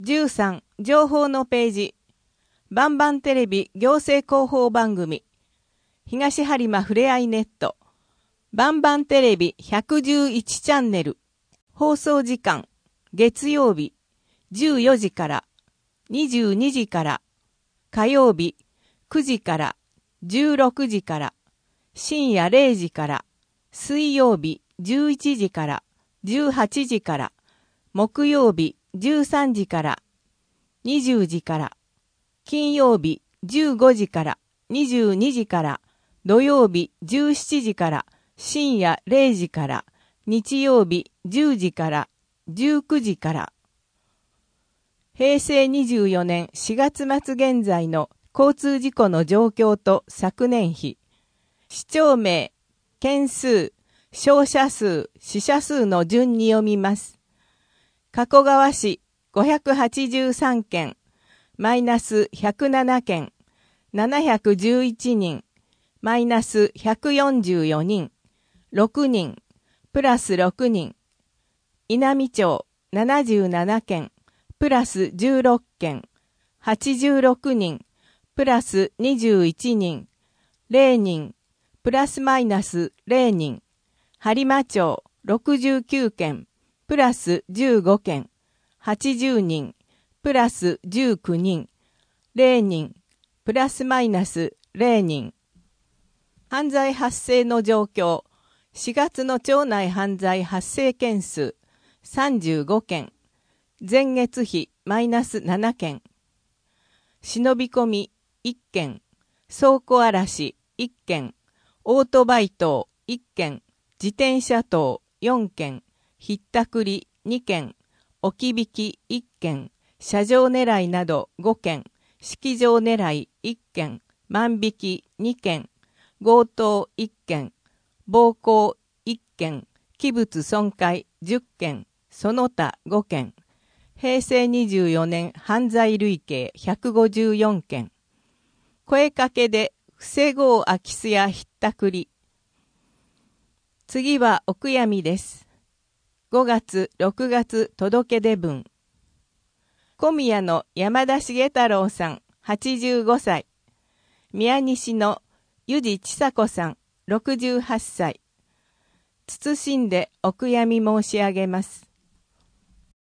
13、情報のページ。バンバンテレビ行政広報番組。東播磨ふれあいネット。バンバンテレビ111チャンネル。放送時間。月曜日、14時から、22時から。火曜日、9時から、16時から。深夜0時から。水曜日、11時から、18時から。木曜日、13時から、20時から。金曜日、15時から、22時から。土曜日、17時から、深夜0時から。日曜日、10時から、19時から。平成24年4月末現在の交通事故の状況と昨年比。市町名、件数、傷者数、死者数の順に読みます。加古川市583件、マイナス107件、711人、マイナス144人、6人、プラス6人。稲美町77件、プラス16件、86人、プラス21人、0人、プラスマイナス0人。播磨町69件、プラス15件、80人、プラス19人、0人、プラスマイナス0人。犯罪発生の状況。4月の町内犯罪発生件数35件。前月比マイナス7件。忍び込み1件。倉庫荒らし1件。オートバイ盗1件。自転車盗4件。ひったくり2件。置き引き1件。車上狙いなど5件。式場狙い1件。万引き2件。強盗1件。暴行1件。器物損壊10件。その他5件。平成24年犯罪累計154件。声かけで防ごう空き巣やひったくり。次はお悔やみです。5月、6月届け出文。小宮の山田重太郎さん、85歳。宮西の湯地千佐子さん、68歳。謹んでお悔やみ申し上げます。